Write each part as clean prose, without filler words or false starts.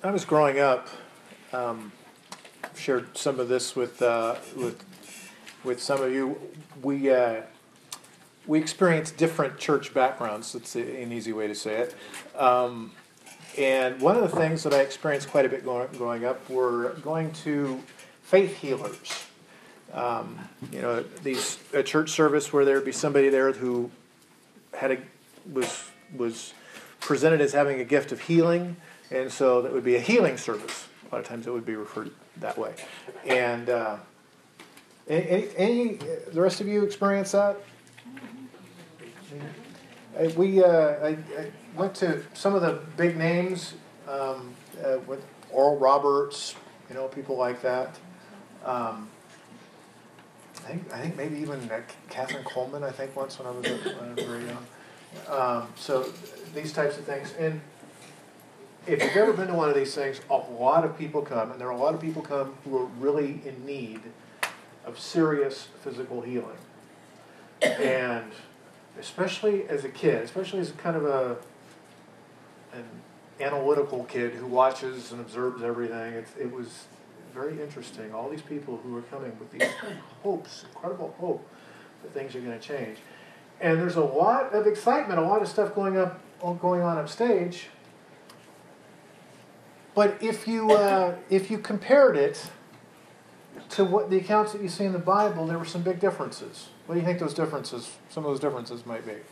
I was growing up, I've shared some of this with some of you. We experienced different church backgrounds. That's an easy way to say it. And one of the things that I experienced quite a bit growing up were going to faith healers. A church service where there would be somebody there who was presented as having a gift of healing, and so that would be a healing service. A lot of times it would be referred that way. And the rest of you experience that? I went to some of the big names, with Oral Roberts, people like that. I think maybe even Catherine Coleman, I think, once when I was very young. So these types of things. And if you've ever been to one of these things, a lot of people come, and there are a lot of people come who are really in need of serious physical healing. And especially as a kid, especially as kind of an analytical kid who watches and observes everything, it was very interesting. All these people who are coming with these hopes, incredible hope that things are going to change. And there's a lot of excitement, a lot of stuff going on upstage. But if you compared it to what the accounts that you see in the Bible, there were some big differences. What do you think some of those differences might be?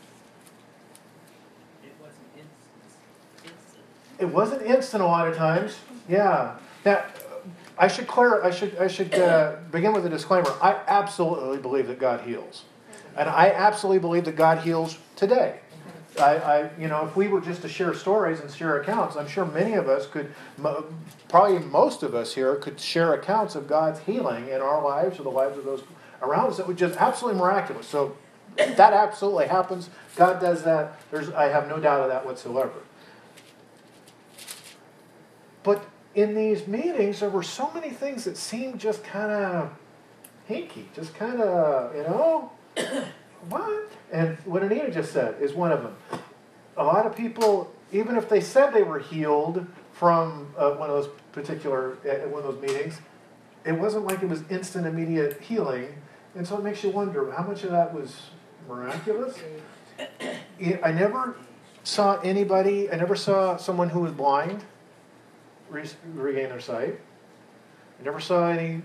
It wasn't instant a lot of times. Yeah. Now, I should begin with a disclaimer. I absolutely believe that God heals. And I absolutely believe that God heals today. If we were just to share stories and share accounts, I'm sure many of us could, probably most of us here, could share accounts of God's healing in our lives or the lives of those around us that were just absolutely miraculous. So that absolutely happens. God does that. I have no doubt of that whatsoever. But in these meetings, there were so many things that seemed just kind of hinky, just kind of, what? And what Anita just said is one of them. A lot of people, even if they said they were healed from one of those meetings, it wasn't like it was instant, immediate healing. And so it makes you wonder, how much of that was miraculous? I never saw someone who was blind regain their sight. I never saw any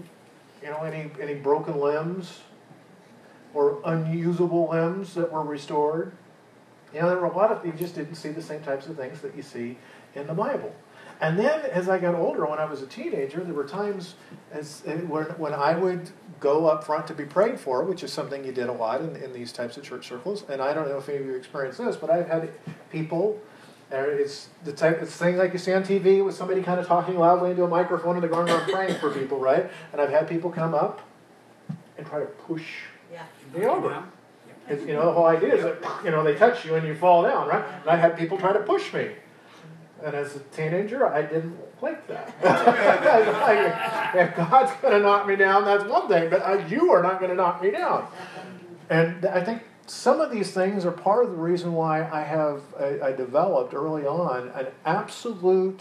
broken limbs or unusable limbs that were restored. There were a lot of, you just didn't see the same types of things that you see in the Bible. And then as I got older, when I was a teenager, there were times when I would go up front to be prayed for, which is something you did a lot in these types of church circles. And I don't know if any of you experienced this, but I've had people, it's things like you see on TV with somebody kind of talking loudly into a microphone and they're going around praying for people, right? And I've had people come up and try to push me over. The whole idea is that, they touch you and you fall down, right? And I had people try to push me. And as a teenager, I didn't like that. If God's going to knock me down, that's one thing, but you are not going to knock me down. And I think some of these things are part of the reason why I developed early on an absolute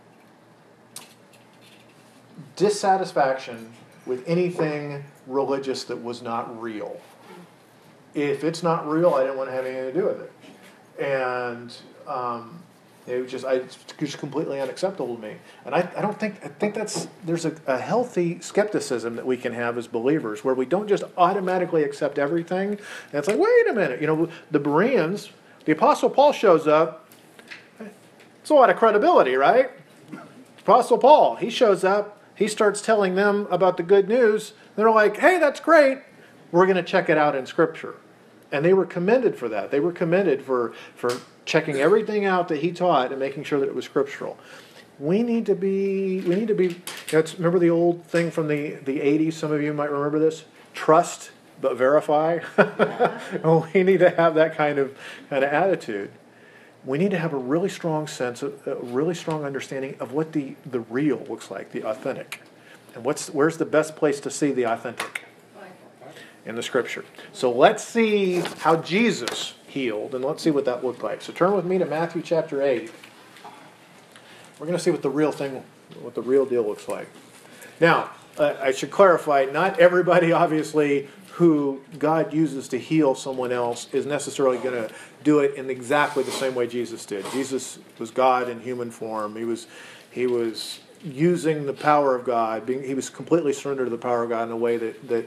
dissatisfaction with anything religious that was not real. If it's not real, I didn't want to have anything to do with it. And it was just completely unacceptable to me. And I think there's a healthy skepticism that we can have as believers where we don't just automatically accept everything. And it's like, wait a minute, the Bereans, the Apostle Paul shows up. It's a lot of credibility, right? Apostle Paul, he shows up, he starts telling them about the good news. They're like, hey, that's great. We're going to check it out in Scripture. And they were commended for that. They were commended for checking everything out that he taught and making sure that it was scriptural. We need to be. Remember the old thing from the 80s? Some of you might remember this. Trust but verify. We need to have that kind of attitude. We need to have a really strong sense, a really strong understanding of what the real looks like, the authentic, and where's the best place to see the authentic. In the Scripture. So let's see how Jesus healed, and let's see what that looked like. So turn with me to Matthew chapter 8. We're going to see what the real deal looks like. Now, I should clarify, not everybody, obviously, who God uses to heal someone else is necessarily going to do it in exactly the same way Jesus did. Jesus was God in human form. He was using the power of God. He was completely surrendered to the power of God in a way that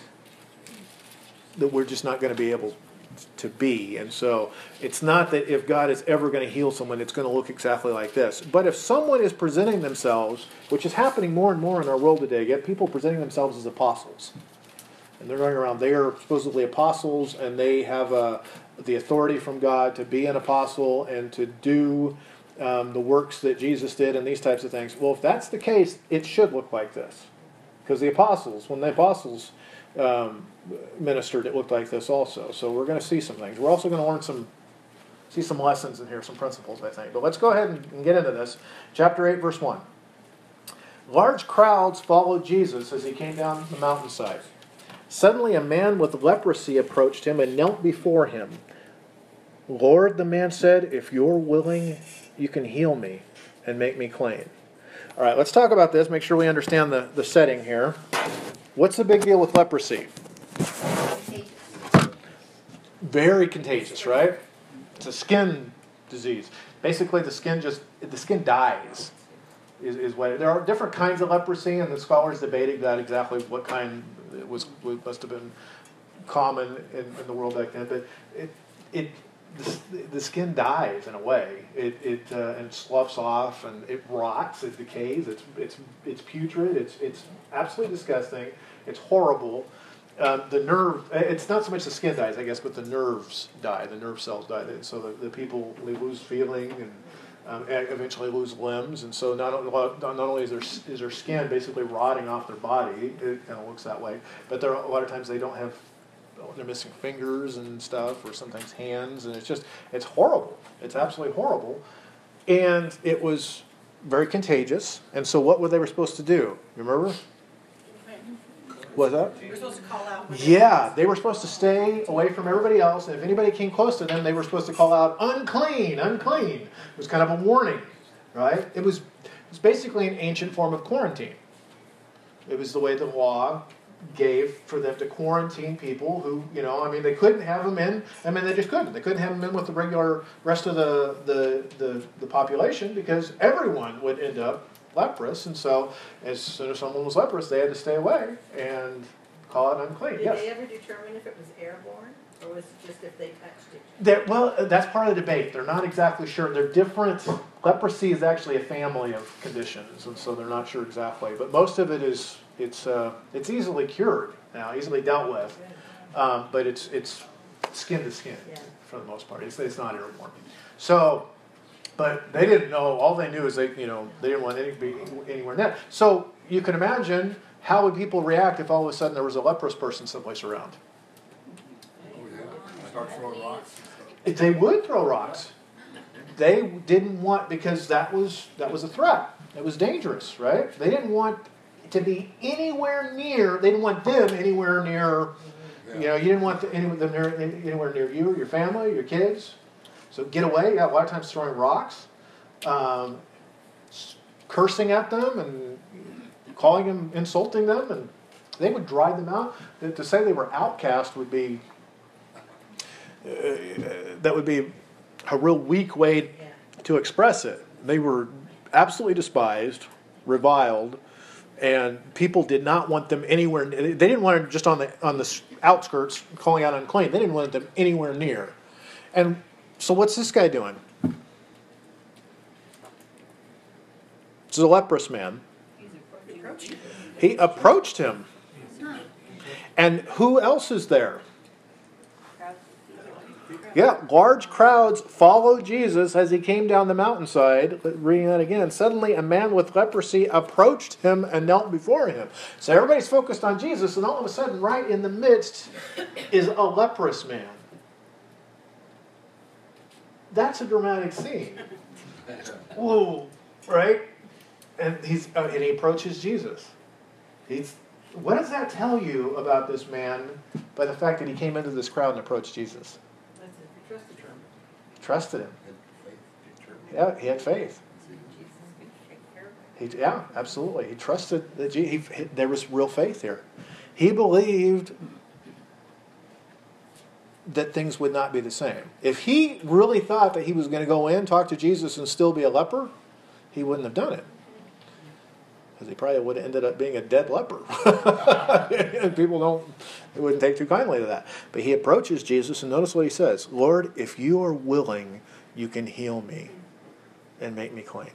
we're just not going to be able to be. And so it's not that if God is ever going to heal someone, it's going to look exactly like this. But if someone is presenting themselves, which is happening more and more in our world today, get people presenting themselves as apostles. And they're going around, they are supposedly apostles, and they have the authority from God to be an apostle and to do the works that Jesus did and these types of things. Well, if that's the case, it should look like this. Because when the apostles ministered, it looked like this also. So we're going to see some things. We're also going to see some lessons in here, some principles, I think. But let's go ahead and get into this. Chapter 8, verse 1. Large crowds followed Jesus as he came down the mountainside. Suddenly a man with leprosy approached him and knelt before him. Lord, the man said, if you're willing, you can heal me and make me clean. All right, let's talk about this. Make sure we understand the setting here. What's the big deal with leprosy? Very contagious, right? It's a skin disease. Basically, the skin dies. Is what there are different kinds of leprosy, and the scholars debated that exactly what kind must have been common in the world back then. But the skin dies in a way. And sloughs off, and it rots, it decays. It's putrid. It's absolutely disgusting. It's horrible. The nerve. It's not so much the skin dies, I guess, but the nerves die. The nerve cells die. So the people lose feeling and. Eventually lose limbs, and so not only is their skin basically rotting off their body, it kind of looks that way, but a lot of times they're missing fingers and stuff, or sometimes hands, and it's horrible. It's absolutely horrible, and it was very contagious. And so what were they supposed to do? Remember? What's that? They were supposed to call out. Yeah, they were supposed to stay away from everybody else, and if anybody came close to them, they were supposed to call out, unclean, unclean. It was kind of a warning, right? It was basically an ancient form of quarantine. It was the way the law gave for them to quarantine people who, they couldn't have them in. They just couldn't. They couldn't have them in with the regular rest of the population, because everyone would end up leprous, and so as soon as someone was leprous, they had to stay away and call it unclean. Did yes. they ever determine if it was airborne, or was it just if they touched it? That's part of the debate. They're not exactly sure. They're different. Leprosy is actually a family of conditions, and so they're not sure exactly. But most of it is it's easily cured now, easily dealt with. But it's skin to skin for the most part. It's not airborne. So. But they didn't know. All they knew is they didn't want anything to be anywhere near. So you can imagine how would people react if all of a sudden there was a leprous person someplace around. Oh yeah, start throwing rocks. They would throw rocks. They didn't want, because that was a threat. It was dangerous, right? They didn't want to be anywhere near. They didn't want them anywhere near. Yeah. You didn't want them anywhere near you, your family, your kids. So get away. Yeah, a lot of times throwing rocks, cursing at them, and calling them, insulting them, and they would drive them out. To say they were outcast would be that would be a real weak way to express it. They were absolutely despised, reviled, and people did not want them anywhere. They didn't want them just on the outskirts calling out unclean. They didn't want them anywhere near. And so what's this guy doing? It's a leprous man. He approached him. And who else is there? Yeah, large crowds followed Jesus as he came down the mountainside. Reading that again. Suddenly a man with leprosy approached him and knelt before him. So everybody's focused on Jesus, and all of a sudden, right in the midst is a leprous man. That's a dramatic scene. Whoa, right? And he approaches Jesus. What does that tell you about this man by the fact that he came into this crowd and approached Jesus? Trusted him. Trusted him. Yeah, he had faith. Yeah, absolutely. He trusted that there was real faith here. He believed that things would not be the same. If he really thought that he was going to go in, talk to Jesus, and still be a leper, he wouldn't have done it. Because he probably would have ended up being a dead leper. And people wouldn't take too kindly to that. But he approaches Jesus, and notice what he says. Lord, if you are willing, you can heal me and make me clean.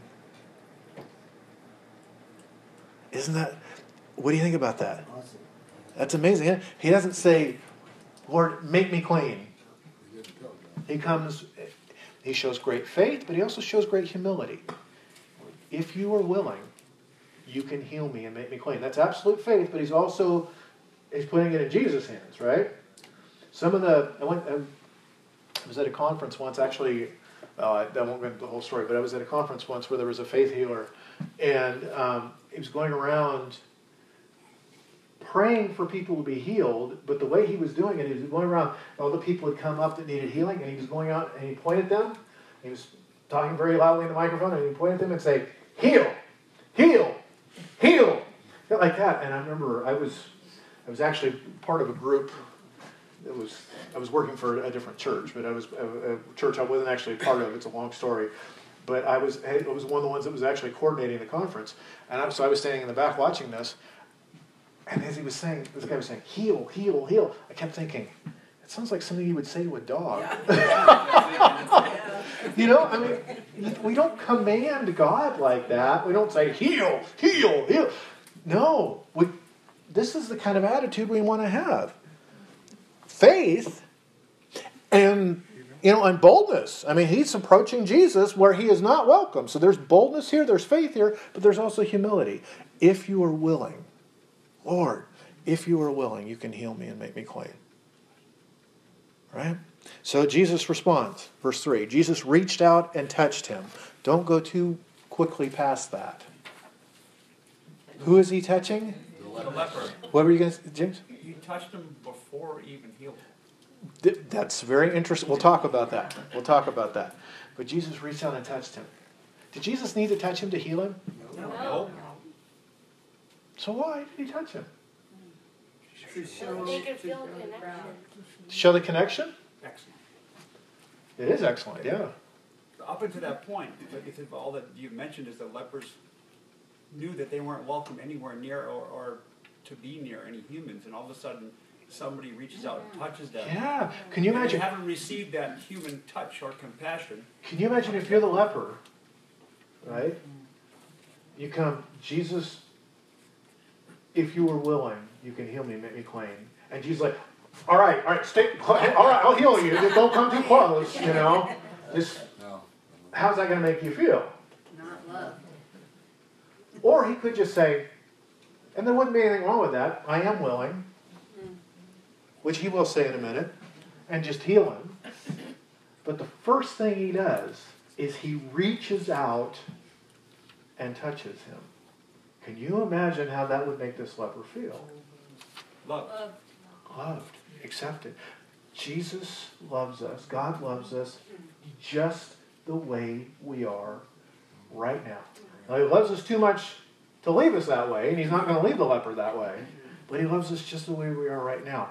Isn't that, what do you think about that? Awesome. That's amazing. He doesn't say, Lord, make me clean. He comes, he shows great faith, but he also shows great humility. If you are willing, you can heal me and make me clean. That's absolute faith, but he's putting it in Jesus' hands, right? I was at a conference once, actually, I won't go into the whole story, but I was at a conference once where there was a faith healer, and he was going around praying for people to be healed, but the way he was doing it, he was going around, all the people had come up that needed healing, and he was going out and he pointed at them, he was talking very loudly in the microphone, and he pointed at them and say, heal, heal, heal, like that. And I remember I was actually part of a group. I was working for a different church, but I was a church I wasn't actually a part of. It's a long story, but I was one of the ones that was actually coordinating the conference, and so I was standing in the back watching this. And as this guy was saying, heal, heal, heal, I kept thinking, it sounds like something you would say to a dog. I mean, we don't command God like that. We don't say, heal, heal, heal. No, this is the kind of attitude we want to have. Faith and boldness. I mean, he's approaching Jesus where he is not welcome. So there's boldness here, there's faith here, but there's also humility. If you are willing, Lord, if you are willing, you can heal me and make me clean. Right? So Jesus responds. Verse 3. Jesus reached out and touched him. Don't go too quickly past that. Who is he touching? The leper. What were you going to say, James? He touched him before he even healed him. That's very interesting. We'll talk about that. But Jesus reached out and touched him. Did Jesus need to touch him to heal him? No. So why did he touch him? To show They can feel a connection. Show the connection? Excellent. It is excellent, yeah. Up until that point, all that you've mentioned is the lepers knew that they weren't welcome anywhere near or to be near any humans, and all of a sudden somebody reaches out and touches them. Yeah. Can you imagine? They haven't received that human touch or compassion. Can you imagine if you're the leper, right? You come, Jesus, if you were willing, you can heal me, make me clean. And Jesus like, all right, stay, all right, I'll heal you. Just don't come too close, Just, how's that going to make you feel? not love. Or he could just say, and there wouldn't be anything wrong with that, I am willing, which he will say in a minute, and just heal him. But the first thing he does is he reaches out and touches him. Can you imagine how that would make this leper feel? Love. Loved, accepted. Jesus loves us. God loves us just the way we are right now. Now, he loves us too much to leave us that way, and he's not going to leave the leper that way. But he loves us just the way we are right now.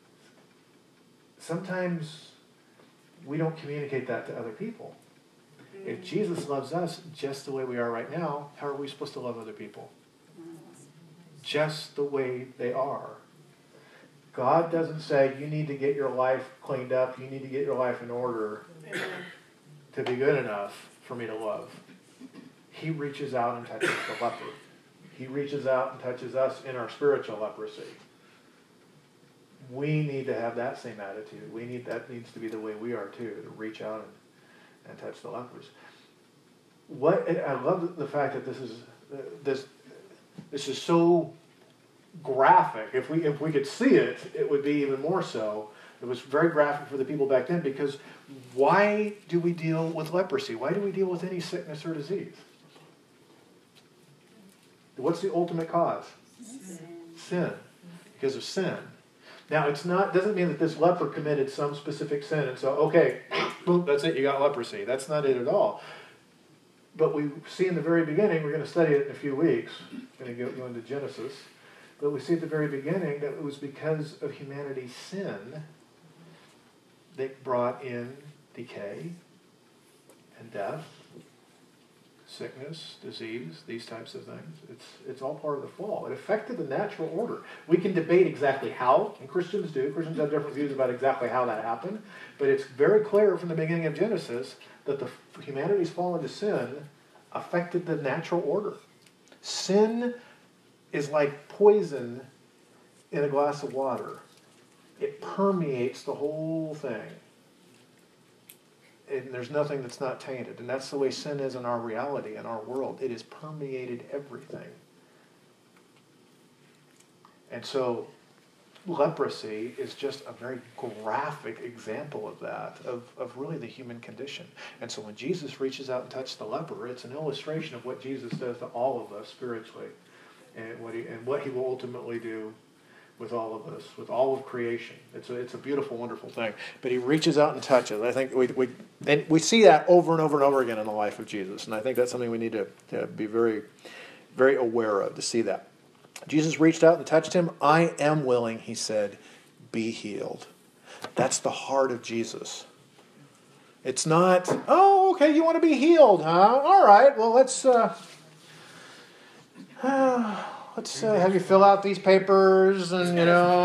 Sometimes we don't communicate that to other people. If Jesus loves us just the way we are right now, how are we supposed to love other people? Just the way they are. God doesn't say, you need to get your life cleaned up, you need to get your life in order to be good enough for me to love. He reaches out and touches the leper. He reaches out and touches us in our spiritual leprosy. We need to have that same attitude. That needs to be the way we are too, to reach out and touch the lepers. I love the fact that this is so graphic. If we could see it, it would be even more so. It was very graphic for the people back then, because why do we deal with leprosy? Why do we deal with any sickness or disease? What's the ultimate cause? Sin. Because of sin. Now, doesn't mean that this leper committed some specific sin, and so, okay, boom, that's it, you got leprosy. That's not it at all. But we see in the very beginning, we're going to study it in a few weeks, going to go into Genesis, but we see at the very beginning that it was because of humanity's sin that brought in decay and death, sickness, disease, these types of things. It's all part of the fall. It affected the natural order. We can debate exactly how, and Christians do. Christians have different views about exactly how that happened, but it's very clear from the beginning of Genesis that humanity's fall into sin affected the natural order. Sin is like poison in a glass of water. It permeates the whole thing. And there's nothing that's not tainted. And that's the way sin is in our reality, in our world. It has permeated everything. And so leprosy is just a very graphic example of that, of really the human condition. And so when Jesus reaches out and touches the leper, it's an illustration of what Jesus does to all of us spiritually, and what he will ultimately do with all of us, with all of creation. It's a beautiful, wonderful thing. But he reaches out and touches. I think we see that over and over and over again in the life of Jesus. And I think that's something we need to be very, very aware of, to see that. Jesus reached out and touched him. I am willing, he said, be healed. That's the heart of Jesus. It's not, oh, okay, you want to be healed, huh? All right, well, let's have you fill out these papers, and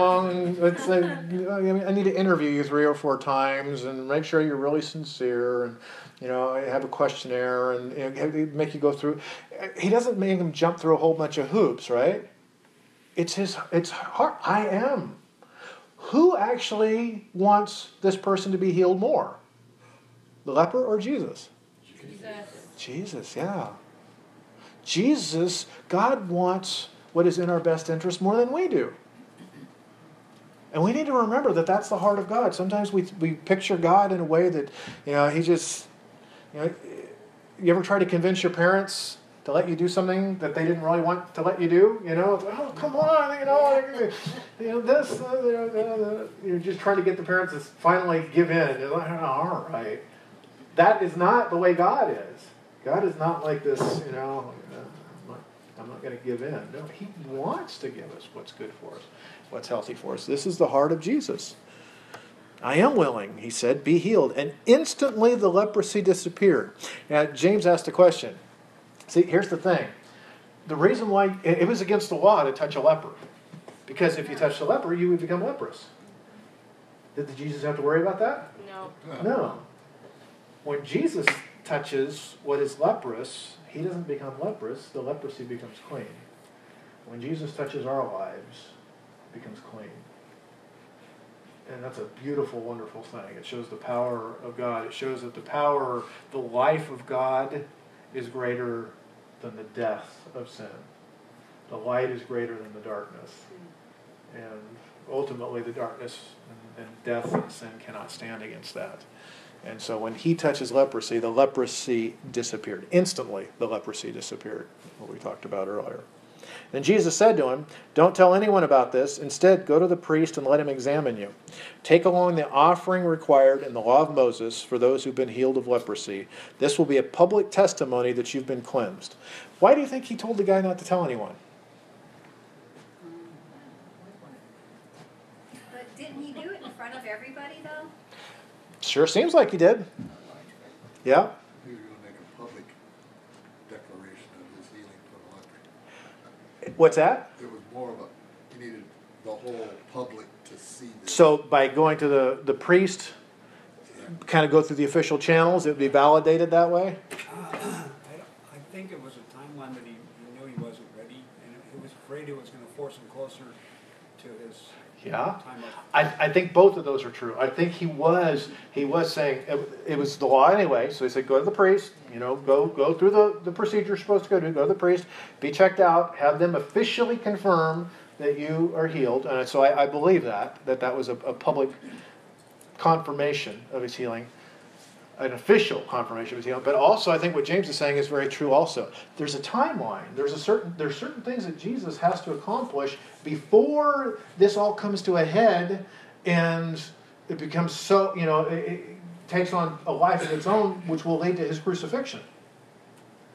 I need to interview you 3 or 4 times and make sure you're really sincere, and have a questionnaire and make you go through. He doesn't make him jump through a whole bunch of hoops, right? It's heart. I am. Who actually wants this person to be healed more? The leper or Jesus? Jesus, yeah. Jesus, God wants what is in our best interest more than we do. And we need to remember that that's the heart of God. Sometimes we picture God in a way that, he just, you ever try to convince your parents to let you do something that they didn't really want to let you do? Oh, come on, this, you're just trying to get the parents to finally give in. You're like, all right. That is not the way God is. God is not like this, I'm not going to give in. No, he wants to give us what's good for us, what's healthy for us. This is the heart of Jesus. I am willing, he said, be healed. And instantly the leprosy disappeared. Now, James asked a question. See, here's the thing. The reason why it was against the law to touch a leper. Because if you touch the leper, you would become leprous. Did Jesus have to worry about that? No. When Jesus touches what is leprous, he doesn't become leprous, the leprosy becomes clean. When Jesus touches our lives, it becomes clean. And that's a beautiful, wonderful thing. It shows the power of God. It shows that the life of God is greater than the death of sin. The light is greater than the darkness. And ultimately the darkness and death and sin cannot stand against that. And so when he touches leprosy, the leprosy disappeared. Instantly, the leprosy disappeared, what we talked about earlier. Then Jesus said to him, don't tell anyone about this. Instead, go to the priest and let him examine you. Take along the offering required in the law of Moses for those who've been healed of leprosy. This will be a public testimony that you've been cleansed. Why do you think he told the guy not to tell anyone? But didn't he do it in front of everybody, though? Sure seems like he did. Yeah. He was going to make a public declaration of his healing for the leper. What's that? It was more of he needed the whole public to see this. So by going to the priest, kind of go through the official channels, it would be validated that way? I think it was a timeline that he knew he wasn't ready, and he was afraid it was going to force him closer to his time of... I think both of those are true. I think he was saying it was the law anyway. So he said, go to the priest. Go through the procedure you're supposed to go to. Go to the priest, be checked out, have them officially confirm that you are healed. And so I believe that was a public confirmation of his healing, an official confirmation of his healing. But also, I think what James is saying is very true. Also, there's a timeline. There's certain things that Jesus has to accomplish before this all comes to a head, and it becomes it takes on a life of its own, which will lead to his crucifixion.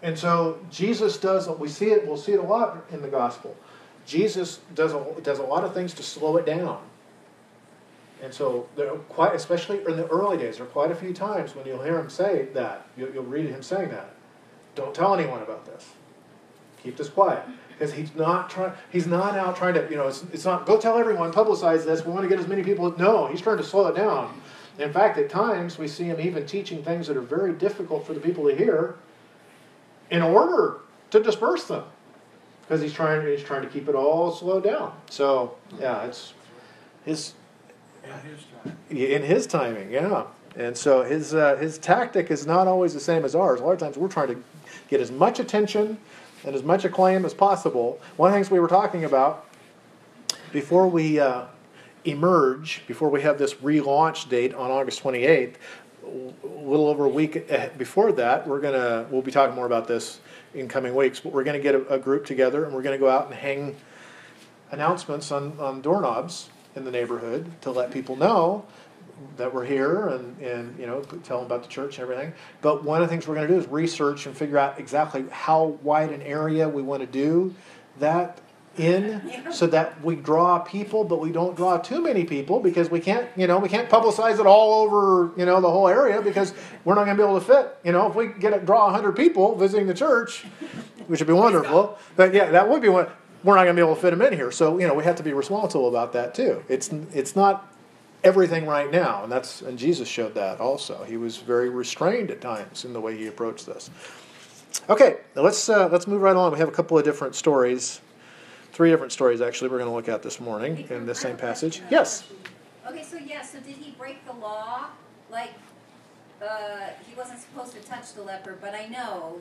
And so Jesus does, we'll see it a lot in the gospel. Jesus does a lot of things to slow it down. And so, there are quite, especially in the early days, there are quite a few times when you'll hear him say that. You'll read him saying that. Don't tell anyone about this. Keep this quiet. Because he's not out trying to, it's not, go tell everyone, publicize this, we want to get as many people. No, he's trying to slow it down. In fact, at times, we see him even teaching things that are very difficult for the people to hear in order to disperse them. Because he's trying to keep it all slowed down. So, yeah, it's his... In his timing, yeah. And so his tactic is not always the same as ours. A lot of times we're trying to get as much attention and as much acclaim as possible. One of the things we were talking about before we emerge, before we have this relaunch date on August 28th, a little over a week before that, we'll be talking more about this in coming weeks, but we're going to get a group together and we're going to go out and hang announcements on doorknobs in the neighborhood to let people know that we're here and tell them about the church and everything. But one of the things we're going to do is research and figure out exactly how wide an area we want to do that in, so that we draw people, but we don't draw too many people, because we can't publicize it all over, the whole area, because we're not going to be able to fit. If we draw 100 people visiting the church, which would be wonderful, but yeah, that would be one. We're not going to be able to fit them in here. So, we have to be responsible about that too. It's not everything right now, and Jesus showed that also. He was very restrained at times in the way he approached this. Okay, let's move right on. We have a couple of different stories, 3 different stories actually we're going to look at this morning in the same passage. Yes? Okay, so did he break the law? Like, he wasn't supposed to touch the leper, but I know,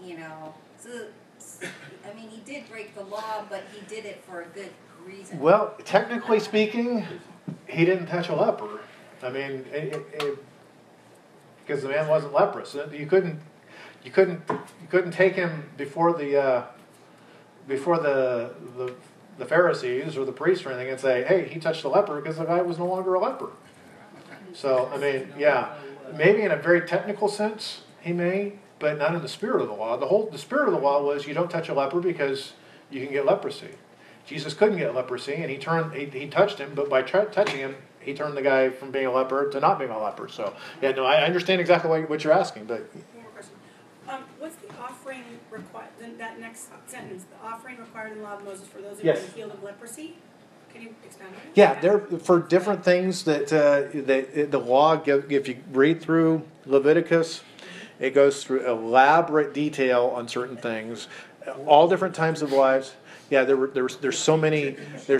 he did break the law, but he did it for a good reason. Well, technically speaking, he didn't touch a leper. Because the man wasn't leprous. You couldn't take him before the Pharisees or the priests or anything and say, "Hey, he touched the leper," because the guy was no longer a leper. So, maybe in a very technical sense he may, but not in the spirit of the law. The spirit of the law was you don't touch a leper because you can get leprosy. Jesus couldn't get leprosy, and he touched him, but by touching him, he turned the guy from being a leper to not being a leper. So, I understand exactly what you're asking, but... One more question. What's the offering required, that next sentence, the offering required in the law of Moses for those who have been healed of leprosy? Can you expand on that? Yeah, they're for different things that the law, if you read through Leviticus, it goes through elaborate detail on certain things, all different types of lives. Yeah, there's so many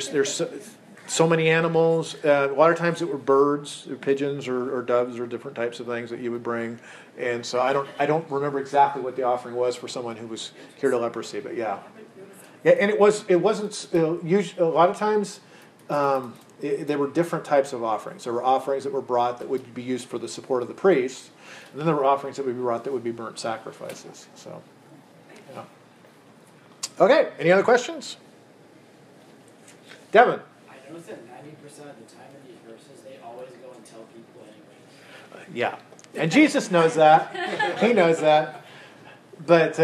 so many animals. A lot of times it were birds, or pigeons, or doves, or different types of things that you would bring. And so I don't remember exactly what the offering was for someone who was cured of leprosy, but yeah. Yeah, and it wasn't usually, a lot of times there were different types of offerings. There were offerings that were brought that would be used for the support of the priests, and then there were offerings that would be brought that would be burnt sacrifices. So, yeah. Okay, any other questions? Devin? I noticed that 90% of the time in these verses, they always go and tell people anyway. Yeah, and Jesus knows that. He knows that. But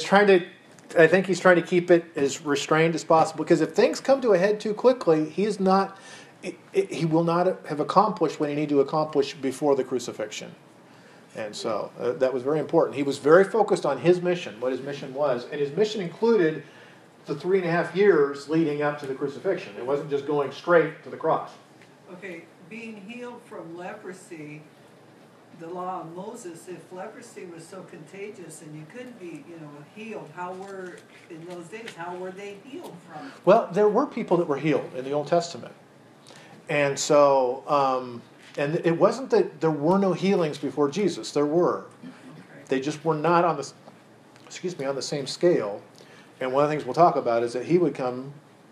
I think he's trying to keep it as restrained as possible, because if things come to a head too quickly, he will not have accomplished what he needed to accomplish before the crucifixion. And so that was very important. He was very focused on his mission, what his mission was, and his mission included the 3.5 years leading up to the crucifixion. It wasn't just going straight to the cross. Okay, being healed from leprosy, the law of Moses, if leprosy was so contagious and you couldn't be, healed, in those days, how were they healed from it? Well, there were people that were healed in the Old Testament. And so, and it wasn't that there were no healings before Jesus. There were. They just were not on the same scale. And one of the things we'll talk about is that he would come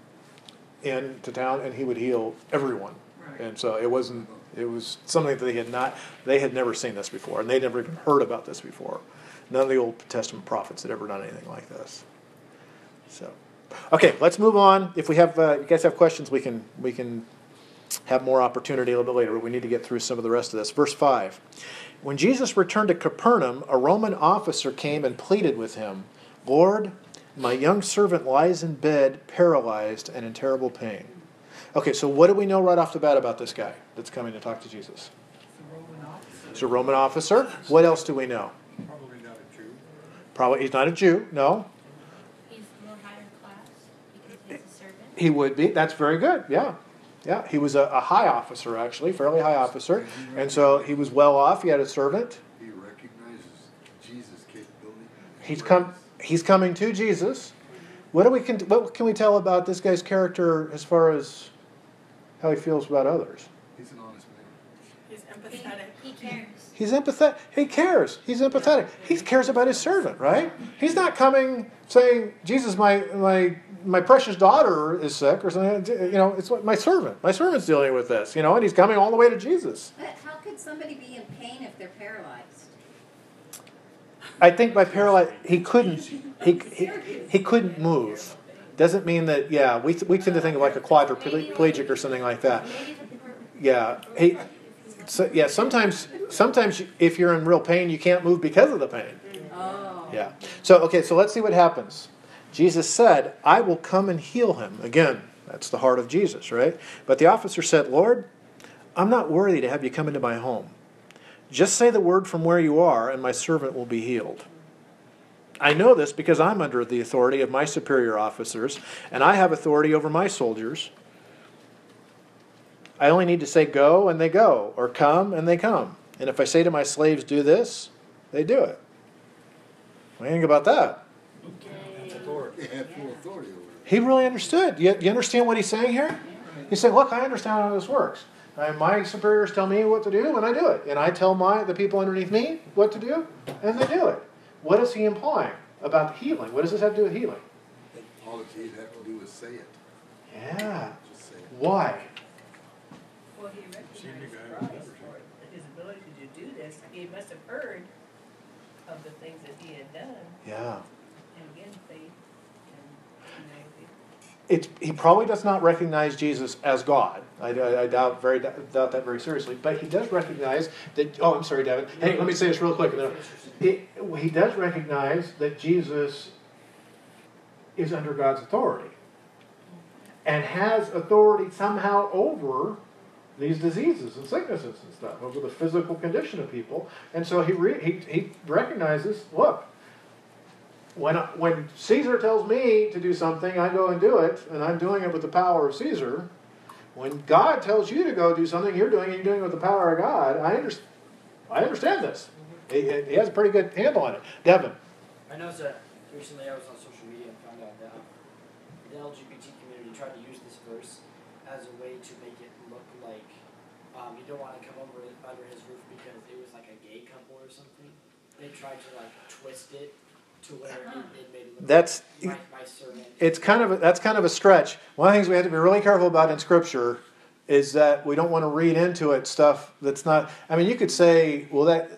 into town and he would heal everyone. Right. And so it was something that they had never seen this before, and they'd never even heard about this before. None of the Old Testament prophets had ever done anything like this. So, okay, let's move on. If you guys have questions, we can have more opportunity a little bit later, but we need to get through some of the rest of this. Verse 5. When Jesus returned to Capernaum, a Roman officer came and pleaded with him, Lord, my young servant lies in bed, paralyzed and in terrible pain. Okay, so what do we know right off the bat about this guy that's coming to talk to Jesus? It's a Roman officer. He's a Roman officer. What else do we know? Probably not a Jew. Probably he's not a Jew, no. He's more higher class because he's a servant. He would be. That's very good, yeah. Yeah, he was a high officer, actually, fairly high officer. And so he was well off. He had a servant. He recognizes Jesus' capability. He's coming to Jesus. What can we tell about this guy's character as far as how he feels about others? He's an honest man. He's empathetic. He cares. He's empathetic. He cares. He's empathetic. He cares about his servant, right? He's not coming saying, Jesus, my precious daughter is sick or something. You know, it's my servant. My servant's dealing with this, you know, and he's coming all the way to Jesus. But how could somebody be in pain if they're paralyzed? I think by paralyzed, he couldn't move. Doesn't mean that, yeah, we tend to think of like a quadriplegic or something like that. Yeah. Sometimes if you're in real pain, you can't move because of the pain. Oh. Yeah. So let's see what happens. Jesus said, I will come and heal him. Again, that's the heart of Jesus, right? But the officer said, Lord, I'm not worthy to have you come into my home. Just say the word from where you are, and my servant will be healed. I know this because I'm under the authority of my superior officers, and I have authority over my soldiers. I only need to say go, and they go, or come, and they come. And if I say to my slaves, do this, they do it. What do you think about that? He had full authority over it. He really understood. You understand what he's saying here? He's saying, look, I understand how this works. My superiors tell me what to do, and I do it. And I tell the people underneath me what to do, and they do it. What is he implying about healing? What does this have to do with healing? All that he'd have to do is say it. Yeah. Just say it. Why? Well, he recognized Christ, his ability to do this. He must have heard of the things that he had done, Yeah. and again, faith and humanity. He probably does not recognize Jesus as God. I doubt that very seriously. But he does recognize that. Oh, I'm sorry, Devin. Hey, let me say this real quick. He does recognize that Jesus is under God's authority and has authority somehow over these diseases and sicknesses and stuff, over the physical condition of people. And so he recognizes, look, when Caesar tells me to do something, I go and do it, and I'm doing it with the power of Caesar. When God tells you to go do something, you're doing it with the power of God. I understand this. He has a pretty good handle on it. Devin. I noticed that recently I was on social media and found out that the LGBT community tried to use this verse as a way to make it look like you don't want to come over under his roof because it was like a gay couple or something. They tried to like twist it to where it made it look That's like my servant. that's kind of a stretch. One of the things we have to be really careful about in Scripture is that we don't want to read into it stuff that's not. I mean, you could say, well, that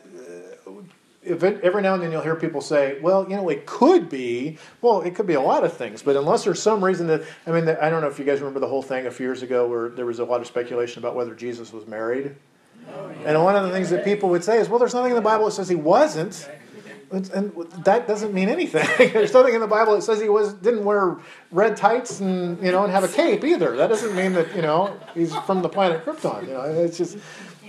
every now and then you'll hear people say, well, it could be. Well, it could be a lot of things, but unless there's some reason that, I mean, I don't know if you guys remember the whole thing a few years ago where there was a lot of speculation about whether Jesus was married. Oh, yeah. And one of the things that people would say is, well, there's nothing in the Bible that says he wasn't. And that doesn't mean anything. There's nothing in the Bible that says he didn't wear red tights and and have a cape either. That doesn't mean that he's from the planet Krypton. It's just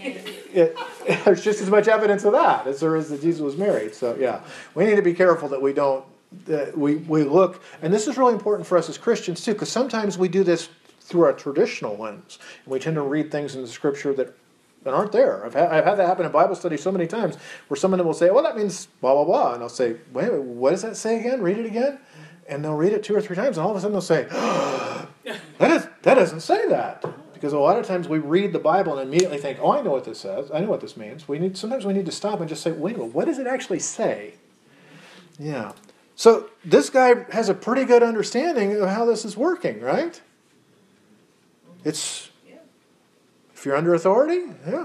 there's just as much evidence of that as there is that Jesus was married. So yeah, we need to be careful that we don't we look. And this is really important for us as Christians too, because sometimes we do this through our traditional lens, and we tend to read things in the Scripture that aren't there. I've had that happen in Bible study so many times where someone will say, well, that means blah, blah, blah. And I'll say, wait, what does that say again? Read it again. And they'll read it 2 or 3 times, and all of a sudden they'll say, that doesn't say that. Because a lot of times we read the Bible and immediately think, oh, I know what this says. I know what this means. Sometimes we need to stop and just say, wait a minute, what does it actually say? Yeah. So this guy has a pretty good understanding of how this is working, right? If you're under authority, yeah.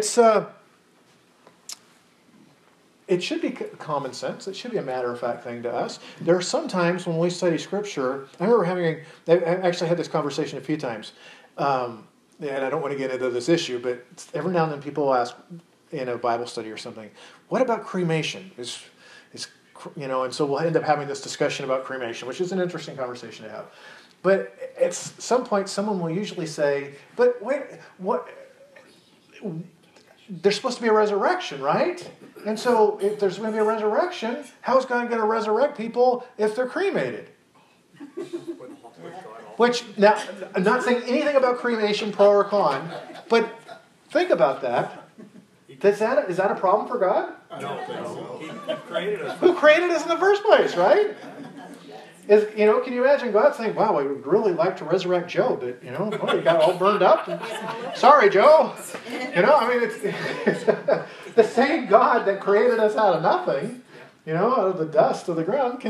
It should be common sense. It should be a matter-of-fact thing to us. There are some times when we study Scripture, I remember I actually had this conversation a few times, and I don't want to get into this issue, but every now and then people ask in a Bible study or something, what about cremation? Is and so we'll end up having this discussion about cremation, which is an interesting conversation to have. But at some point, someone will usually say, but wait, what? There's supposed to be a resurrection, right? And so if there's going to be a resurrection, how is God going to resurrect people if they're cremated? Which, now, I'm not saying anything about cremation, pro or con, but think about that. Is that a problem for God? No. He created us. Who created us in the first place, right? Can you imagine God saying, wow, I would really like to resurrect Joe, but, he got all burned up. Sorry, Joe. It's the same God that created us out of nothing, out of the dust of the ground,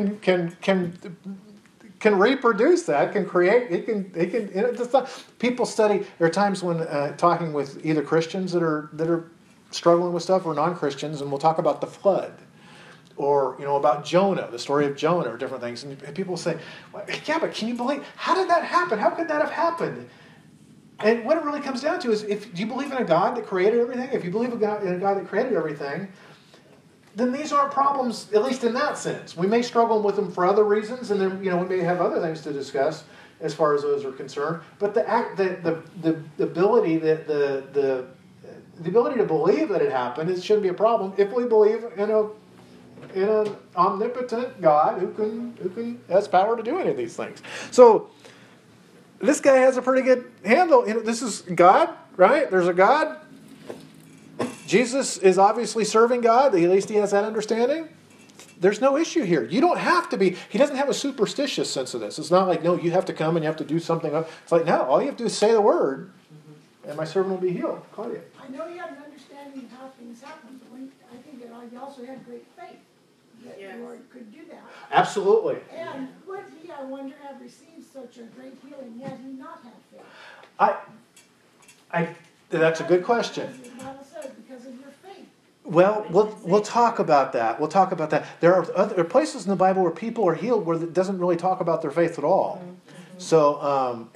can reproduce that, can create, people study, there are times when talking with either Christians that are struggling with stuff or non-Christians, and we'll talk about the flood. Or, about Jonah, the story of Jonah, or different things. And people say, well, yeah, but can you believe, how did that happen? How could that have happened? And what it really comes down to is, do you believe in a God that created everything? If you believe in a God that created everything, then these aren't problems, at least in that sense. We may struggle with them for other reasons, and then, we may have other things to discuss as far as those are concerned. But the ability the ability to believe that it happened, it shouldn't be a problem if we believe in an omnipotent God who has power to do any of these things. So this guy has a pretty good handle. This is God, right? There's a God. Jesus is obviously serving God. At least he has that understanding. There's no issue here. You don't have to be. He doesn't have a superstitious sense of this. It's not like, no, you have to come and you have to do something. It's like, no, all you have to do is say the word, and my servant will be healed. Claudia. I know you had an understanding of how things happen, but I think that you also had great faith that the Lord could do that. Absolutely. And would he, I wonder, have received such a great healing had he not had faith? That's a good question. The Bible says, because of your faith. Well, we'll talk about that. We'll talk about that. There are places in the Bible where people are healed where it doesn't really talk about their faith at all. Mm-hmm. So,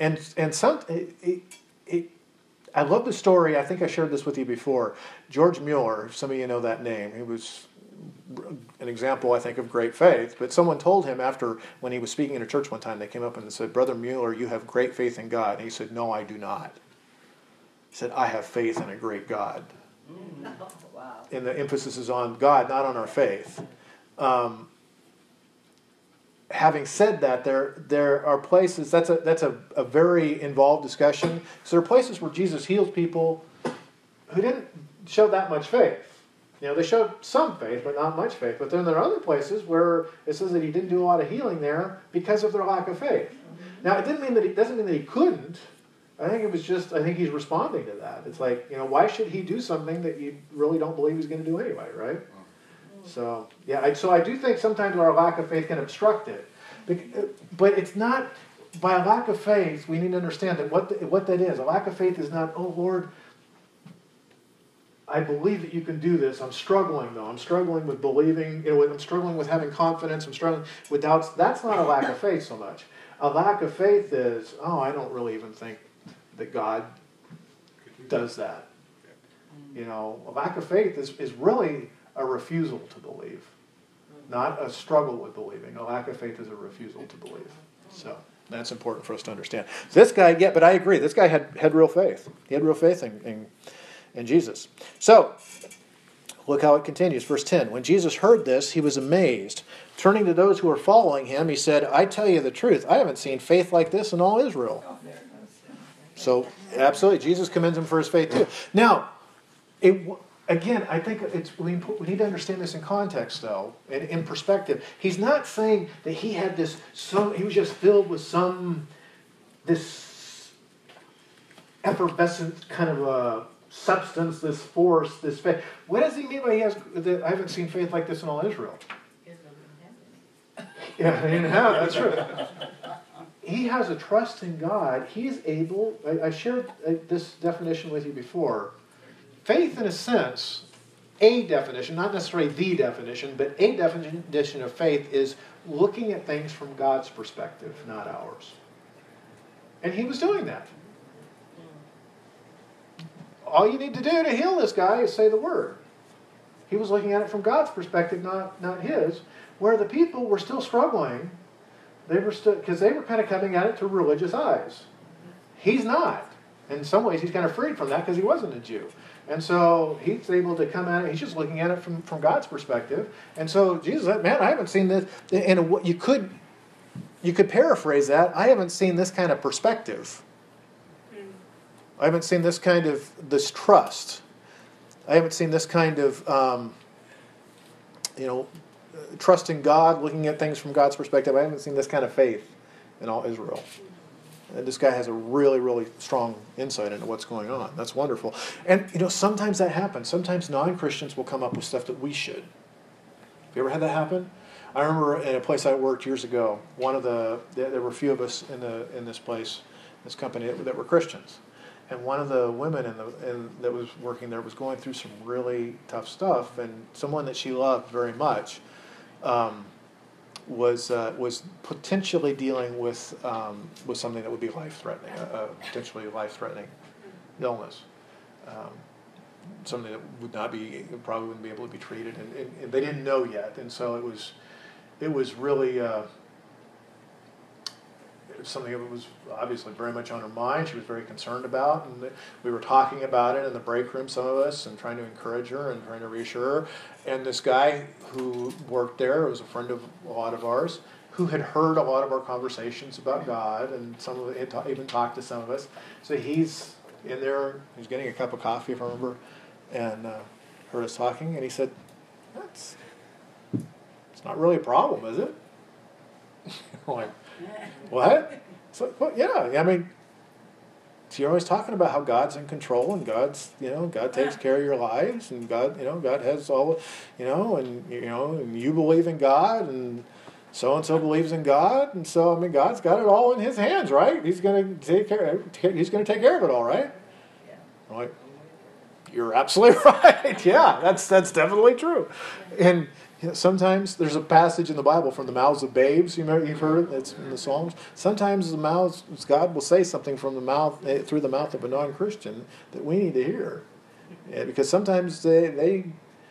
I love the story. I think I shared this with you before. George Mueller, some of you know that name. He was an example, I think, of great faith. But someone told him after, when he was speaking in a church one time, they came up and said, Brother Mueller, you have great faith in God. And he said, no, I do not. He said, I have faith in a great God. Oh, wow. And the emphasis is on God, not on our faith. Having said that, there are places, that's a very involved discussion. So there are places where Jesus heals people who didn't show that much faith. They showed some faith, but not much faith. But then there are other places where it says that he didn't do a lot of healing there because of their lack of faith. Now, it doesn't mean that he couldn't. I think he's responding to that. It's like, why should he do something that you really don't believe he's going to do anyway, right? So, yeah, I do think sometimes our lack of faith can obstruct it. But it's not, by a lack of faith, we need to understand that what that is. A lack of faith is not, oh, Lord, I believe that you can do this. I'm struggling, though. I'm struggling with believing. I'm struggling with having confidence. I'm struggling with doubts. That's not a lack of faith so much. A lack of faith is, I don't really even think that God does that. A lack of faith is really a refusal to believe, not a struggle with believing. A lack of faith is a refusal to believe. So that's important for us to understand. This guy, but I agree. This guy had real faith. He had real faith in Jesus. So look how it continues. Verse 10. When Jesus heard this, he was amazed. Turning to those who were following him, he said, I tell you the truth. I haven't seen faith like this in all Israel. So absolutely, Jesus commends him for his faith too. Now, again, I think we need to understand this in context, though, and in perspective. He's not saying that he had he was just filled with this effervescent kind of a substance, this force, this faith. What does he mean by I haven't seen faith like this in all Israel? Yeah, he didn't have it. That's true. He has a trust in God. He's able, I shared this definition with you before. Faith, in a sense, a definition, not necessarily the definition, but a definition of faith is looking at things from God's perspective, not ours. And he was doing that. All you need to do to heal this guy is say the word. He was looking at it from God's perspective, not his. where the people were still struggling. They were still, because they were kind of coming at it through religious eyes. He's not. In some ways, he's kind of freed from that because he wasn't a Jew. And so he's able to come at it. He's just looking at it from God's perspective. And so Jesus said, man, I haven't seen this. And you could paraphrase that. I haven't seen this kind of perspective. I haven't seen this kind of this trust. I haven't seen this kind of, trusting God, looking at things from God's perspective. I haven't seen this kind of faith in all Israel. And this guy has a really, really strong insight into what's going on. That's wonderful. And, sometimes that happens. Sometimes non-Christians will come up with stuff that we should. Have you ever had that happen? I remember in a place I worked years ago, there were a few of us in this place, this company, that were Christians. And one of the women that was working there was going through some really tough stuff, and someone that she loved very much was potentially dealing with something that would be life-threatening, potentially life-threatening illness, something that probably wouldn't be able to be treated, and they didn't know yet, and so it was really something that was obviously very much on her mind. She was very concerned about, and we were talking about it in the break room, some of us, and trying to encourage her and trying to reassure her. And this guy who worked there was a friend of a lot of ours, who had heard a lot of our conversations about God, and some of it even talked to some of us. So he's in there, he's getting a cup of coffee, if I remember, and heard us talking, and he said, it's not really a problem, is it? I'm like, what? So, well, yeah, I mean, so you're always talking about how God's in control, and God takes care of your lives, and God has all, and you believe in God, and so believes in God, and so, I mean, God's got it all in His hands, right? He's going to take care of it all, right? Yeah. I'm like, you're absolutely right. Yeah, that's definitely true. And sometimes there's a passage in the Bible from the mouths of babes. You've heard it. It's in the Psalms. Sometimes God will say something from through the mouth of a non-Christian that we need to hear, because sometimes they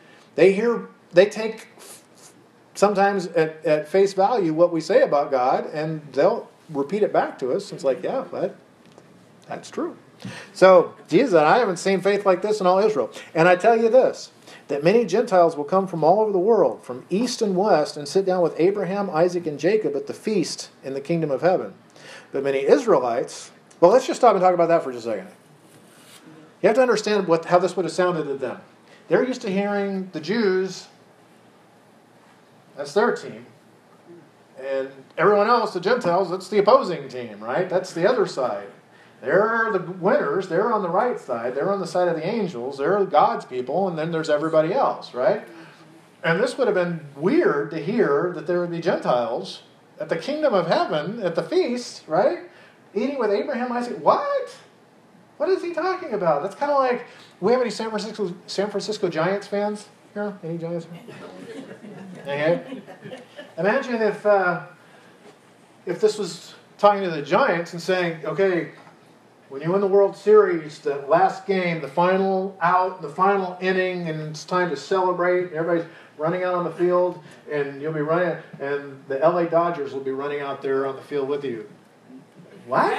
take sometimes at face value what we say about God, and they'll repeat it back to us. It's like, yeah, that's true. So Jesus said, I haven't seen faith like this in all Israel. And I tell you this, that many Gentiles will come from all over the world, from east and west, and sit down with Abraham, Isaac, and Jacob at the feast in the kingdom of heaven. But many Israelites, well, let's just stop and talk about that for just a second. You have to understand how this would have sounded to them. They're used to hearing the Jews, that's their team. And everyone else, the Gentiles, that's the opposing team, right? That's the other side. They're the winners. They're on the right side. They're on the side of the angels. They're God's people, and then there's everybody else, right? And this would have been weird to hear that there would be Gentiles at the kingdom of heaven, at the feast, right? Eating with Abraham, Isaac. What? What is he talking about? That's kind of like, we have any San Francisco Giants fans here? Any Giants fans? Okay. Imagine if this was talking to the Giants and saying, okay, when you win the World Series, the last game, the final out, the final inning, and it's time to celebrate, and everybody's running out on the field, and you'll be running, and the LA Dodgers will be running out there on the field with you. What?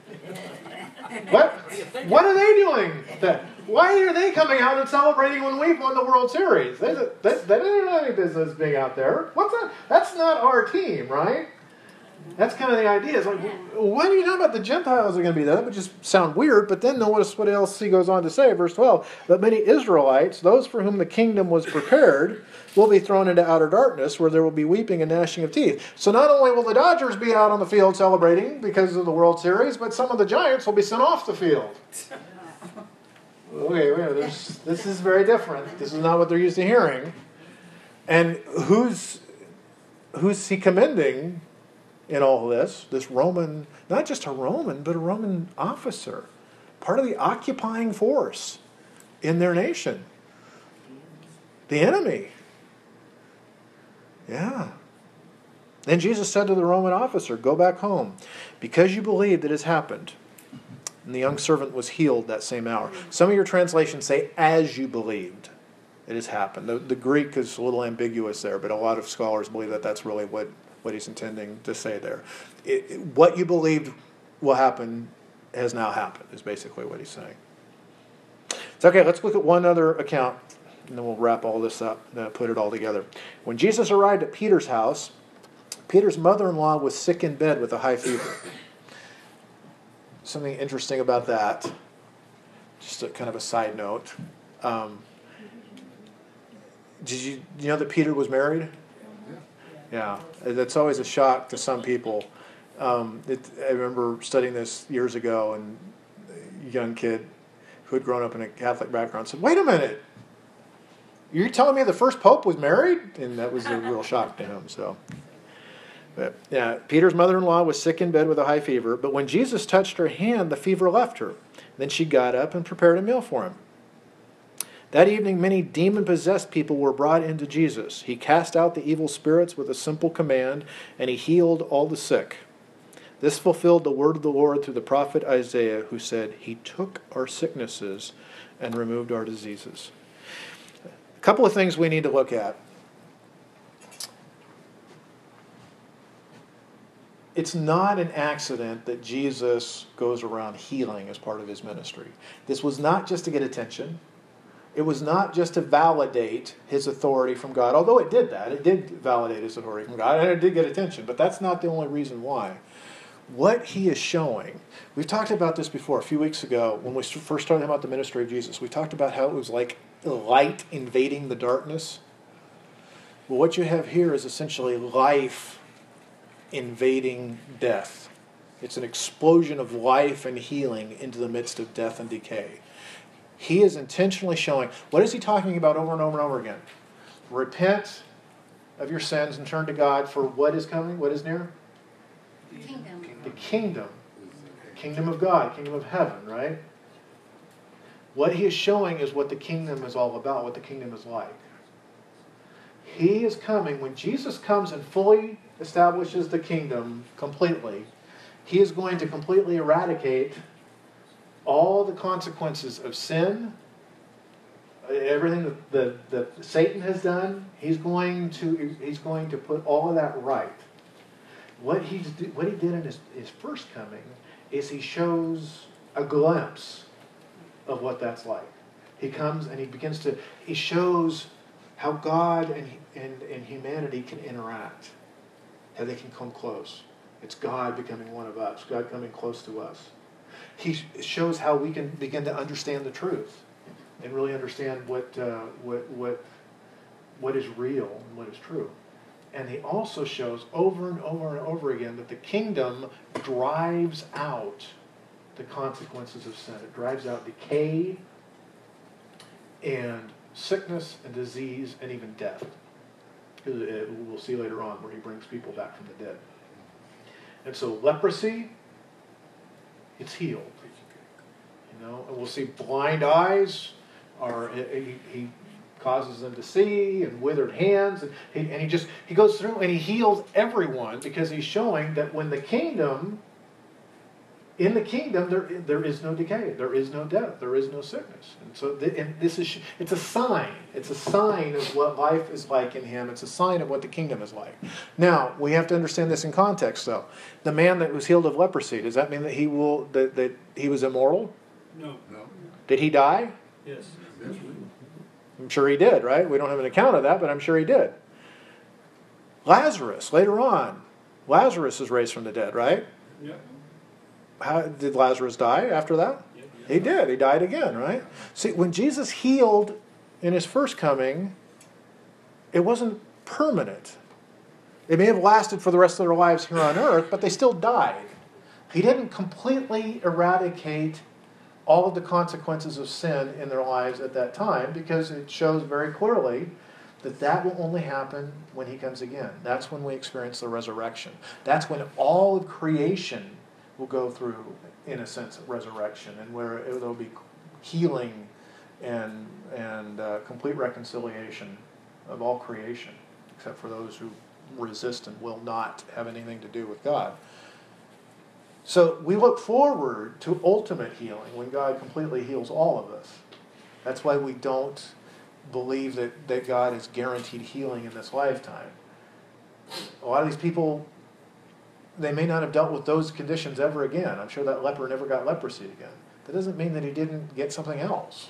What are they doing? Why are they coming out and celebrating when we've won the World Series? They don't have any business being out there. What's that? That's not our team, right? That's kind of the idea. It's like, when are you talking about the Gentiles are going to be there? That would just sound weird, but then notice what else he goes on to say, verse 12. But many Israelites, those for whom the kingdom was prepared, will be thrown into outer darkness, where there will be weeping and gnashing of teeth. So not only will the Dodgers be out on the field celebrating because of the World Series, but some of the Giants will be sent off the field. Okay, this is very different. This is not what they're used to hearing. And who's he commending in all this Roman, not just a Roman, but a Roman officer, part of the occupying force in their nation. The enemy. Yeah. Then Jesus said to the Roman officer, go back home, because you believed it has happened. And the young servant was healed that same hour. Some of your translations say, as you believed. It has happened. The Greek is a little ambiguous there, but a lot of scholars believe that that's really what he's intending to say there. What you believed will happen has now happened, is basically what he's saying. So, okay, let's look at one other account, and then we'll wrap all this up and put it all together. When Jesus arrived at Peter's house, Peter's mother-in-law was sick in bed with a high fever. Something interesting about that, just a kind of a side note. Did you know that Peter was married? Yeah, that's always a shock to some people. I remember studying this years ago, and a young kid who had grown up in a Catholic background said, "Wait a minute, you're telling me the first pope was married?" And that was a real shock to him. So, but, yeah, Peter's mother-in-law was sick in bed with a high fever, but when Jesus touched her hand, the fever left her. Then she got up and prepared a meal for him. That evening, many demon-possessed people were brought into Jesus. He cast out the evil spirits with a simple command, and he healed all the sick. This fulfilled the word of the Lord through the prophet Isaiah, who said, "He took our sicknesses and removed our diseases." A couple of things we need to look at. It's not an accident that Jesus goes around healing as part of his ministry. This was not just to get attention. It was not just to validate his authority from God, although it did that. It did validate his authority from God, and it did get attention, but that's not the only reason why. What he is showing, we've talked about this before, a few weeks ago, when we first started about the ministry of Jesus. We talked about how it was like light invading the darkness. Well, what you have here is essentially life invading death. It's an explosion of life and healing into the midst of death and decay. He is intentionally showing, what is he talking about over and over and over again? Repent of your sins and turn to God for what is coming, what is near? Kingdom. The kingdom. Kingdom of God, kingdom of heaven, right? What he is showing is what the kingdom is all about, what the kingdom is like. He is coming, when Jesus comes and fully establishes the kingdom completely, he is going to completely eradicate all the consequences of sin, everything that Satan has done. He's going to put all of that right. What he did in his first coming is he shows a glimpse of what that's like. He comes and he shows how God and humanity can interact, how they can come close. It's God becoming one of us, God coming close to us. He shows how we can begin to understand the truth and really understand what is real and what is true. And he also shows over and over and over again that the kingdom drives out the consequences of sin. It drives out decay and sickness and disease and even death. We'll see later on where he brings people back from the dead. And so leprosy, it's healed. And we'll see blind eyes he causes them to see, and withered hands, and he goes through and he heals everyone, because he's showing that when in the kingdom there is no decay, there is no death, there is no sickness. And so it's a sign. It's a sign of what life is like in him. It's a sign of what the kingdom is like. Now, we have to understand this in context, though. The man that was healed of leprosy, does that mean that he was immortal? No. Did he die? Yes. I'm sure he did, right? We don't have an account of that, but I'm sure he did. Lazarus, later on, Lazarus is raised from the dead, right? Yeah. How did Lazarus die after that? Yeah. He did. He died again, right? See, when Jesus healed in his first coming, it wasn't permanent. They may have lasted for the rest of their lives here on earth, but they still died. He didn't completely eradicate all of the consequences of sin in their lives at that time, because it shows very clearly that will only happen when he comes again. That's when we experience the resurrection. That's when all of creation will go through, in a sense, resurrection, and where there will be healing and complete reconciliation of all creation, except for those who resist and will not have anything to do with God. So we look forward to ultimate healing, when God completely heals all of us. That's why we don't believe that God is guaranteed healing in this lifetime. A lot of these people, they may not have dealt with those conditions ever again. I'm sure that leper never got leprosy again. That doesn't mean that he didn't get something else.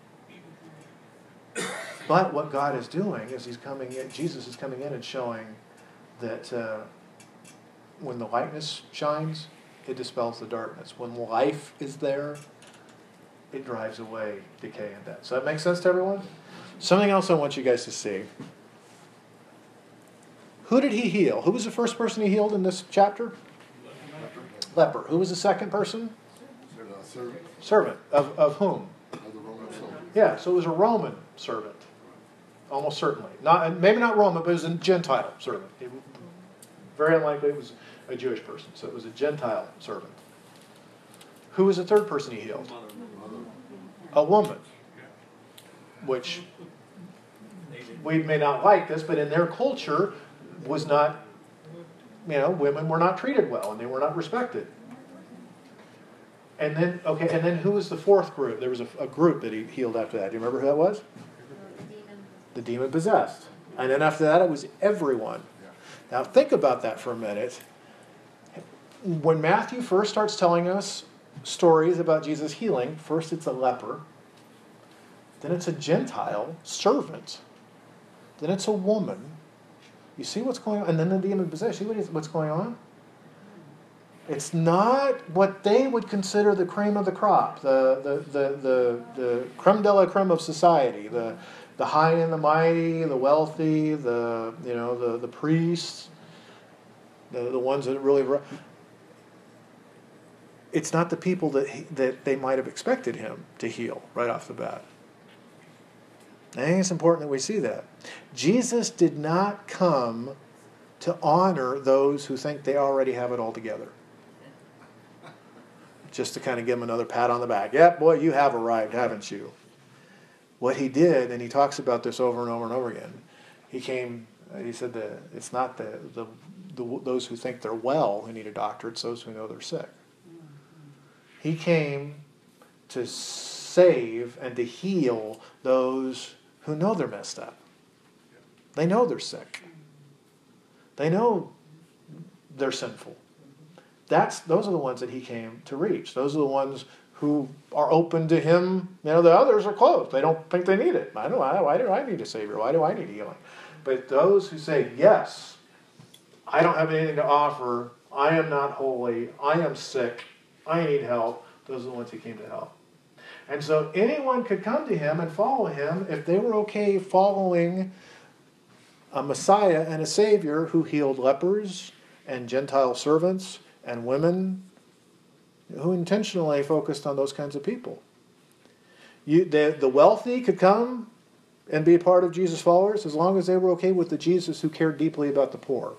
But what God is doing is Jesus is coming in and showing that when the lightness shines, it dispels the darkness. When life is there, it drives away decay and death. So that makes sense to everyone? Something else I want you guys to see. Who did he heal? Who was the first person he healed in this chapter? Leper. Who was the second person? Servant Servant. Of whom? of the Roman soldier. Yeah, so it was a Roman servant. Almost certainly. Maybe not Roman, but it was a Gentile servant. Very unlikely it was a Jewish person. So it was a Gentile servant. Who was the third person he healed? A woman. Which, we may not like this, but in their culture was not, women were not treated well and they were not respected. And then who was the fourth group? There was a group that he healed after that. Do you remember who that was? The demon possessed. And then after that, it was everyone. Now think about that for a minute. When Matthew first starts telling us stories about Jesus healing, first it's a leper, then it's a Gentile servant, then it's a woman. You see what's going on? And then the demon possessed. See what's going on? It's not what they would consider the cream of the crop, the creme de la creme of society, the high and the mighty, the wealthy, the priests, the ones that really. It's not the people that they might have expected him to heal right off the bat. I think it's important that we see that. Jesus did not come to honor those who think they already have it all together. Just to kind of give them another pat on the back. Yeah, boy, you have arrived, haven't you? What he did, and he talks about this over and over and over again, he said that it's not those who think they're well who need a doctor, it's those who know they're sick. He came to save and to heal those who know they're messed up. They know they're sick. They know they're sinful. Those are the ones that he came to reach. Those are the ones who are open to him. The others are closed. They don't think they need it. Why do I need a Savior? Why do I need healing? But those who say, yes, I don't have anything to offer. I am not holy. I am sick. I need help. Those are the ones he came to help. And so anyone could come to him and follow him if they were okay following a Messiah and a Savior who healed lepers and Gentile servants and women, who intentionally focused on those kinds of people. The wealthy could come and be a part of Jesus' followers as long as they were okay with the Jesus who cared deeply about the poor.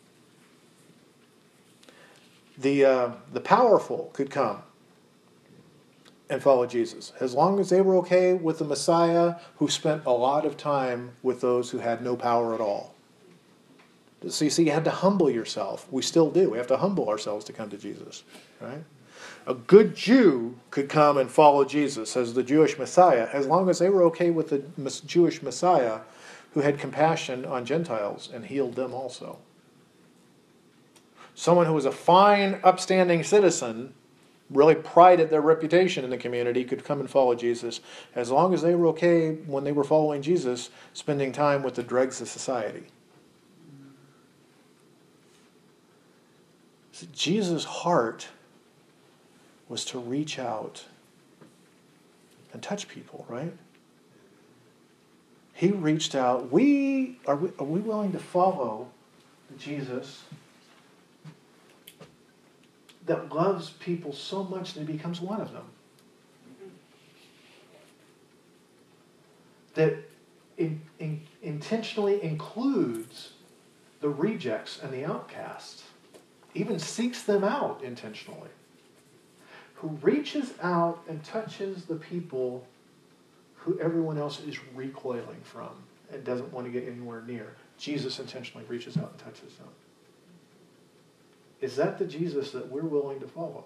The powerful could come and follow Jesus as long as they were okay with the Messiah who spent a lot of time with those who had no power at all. So you see, you have to humble yourself. We still do. We have to humble ourselves to come to Jesus, right? A good Jew could come and follow Jesus as the Jewish Messiah as long as they were okay with the Jewish Messiah who had compassion on Gentiles and healed them also. Someone who was a fine, upstanding citizen, really prided their reputation in the community, could come and follow Jesus as long as they were okay, when they were following Jesus, spending time with the dregs of society. So Jesus' heart was to reach out and touch people, right? He reached out. Are we willing to follow the Jesus that loves people so much that he becomes one of them? That intentionally includes the rejects and the outcasts, even seeks them out intentionally, who reaches out and touches the people who everyone else is recoiling from and doesn't want to get anywhere near. Jesus intentionally reaches out and touches them. Is that the Jesus that we're willing to follow?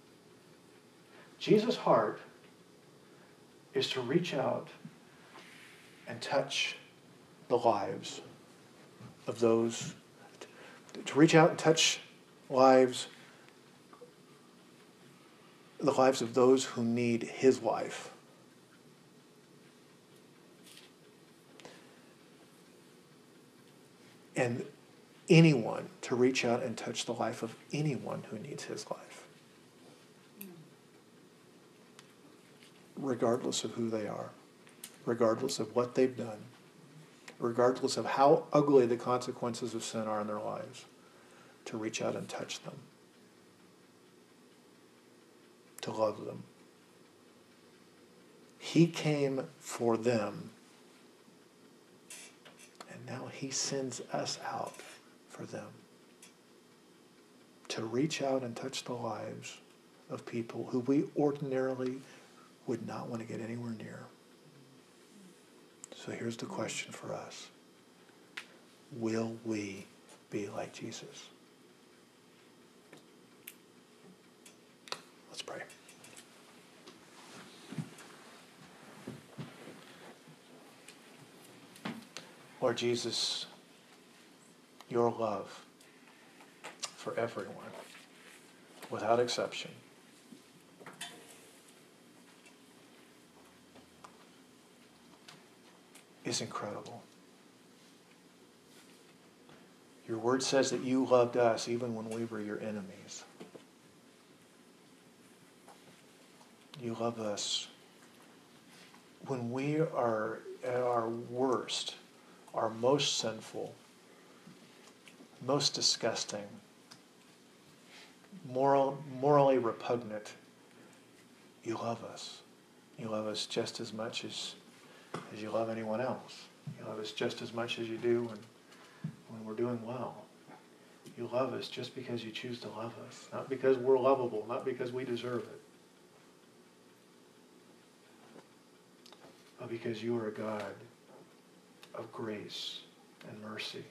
Jesus' heart is to reach out and touch the lives of those, to reach out and touch the lives of those who need his life. And anyone, to reach out and touch the life of anyone who needs his life. Regardless of who they are, regardless of what they've done, regardless of how ugly the consequences of sin are in their lives, to reach out and touch them, to love them. He came for them, and now he sends us out for them, to reach out and touch the lives of people who we ordinarily would not want to get anywhere near. So here's the question for us. Will we be like Jesus? Let's pray. Lord Jesus, your love for everyone, without exception, is incredible. Your word says that you loved us even when we were your enemies. You love us when we are at our worst, our most sinful, most disgusting, morally repugnant. You love us. You love us just as much as you love anyone else. You love us just as much as you do when we're doing well. You love us just because you choose to love us, not because we're lovable, not because we deserve it, but because you are a God of grace and mercy.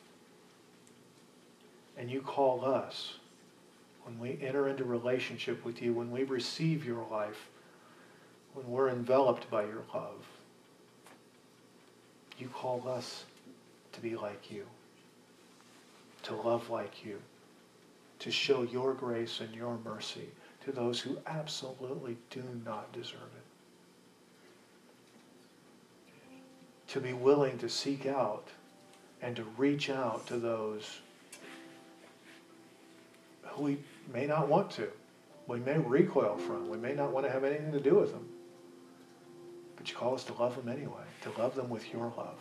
And you call us, when we enter into relationship with you, when we receive your life, when we're enveloped by your love, you call us to be like you, to love like you, to show your grace and your mercy to those who absolutely do not deserve it. To be willing to seek out and to reach out to those who we may not want to. We may recoil from. We may not want to have anything to do with them. But you call us to love them anyway, to love them with your love.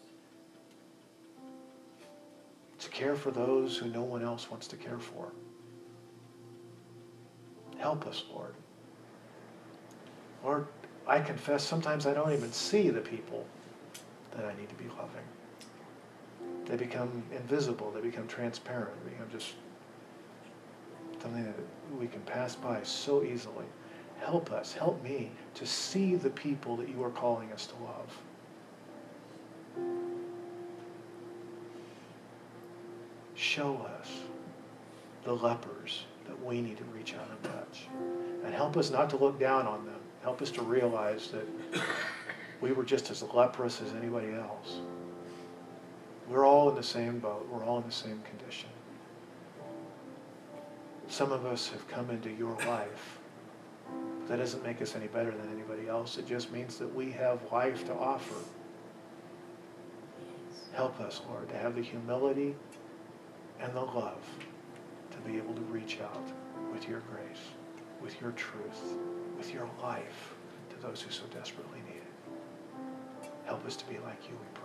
To care for those who no one else wants to care for. Help us, Lord. Lord, I confess sometimes I don't even see the people that I need to be loving. They become invisible. They become transparent. They become just something that we can pass by so easily. Help us, help me to see the people that you are calling us to love. Show us the lepers that we need to reach out and touch. And help us not to look down on them. Help us to realize that we were just as leprous as anybody else. We're all in the same boat. We're all in the same condition. Some of us have come into your life. That doesn't make us any better than anybody else. It just means that we have life to offer. Help us, Lord, to have the humility and the love to be able to reach out with your grace, with your truth, with your life to those who so desperately need it. Help us to be like you, we pray.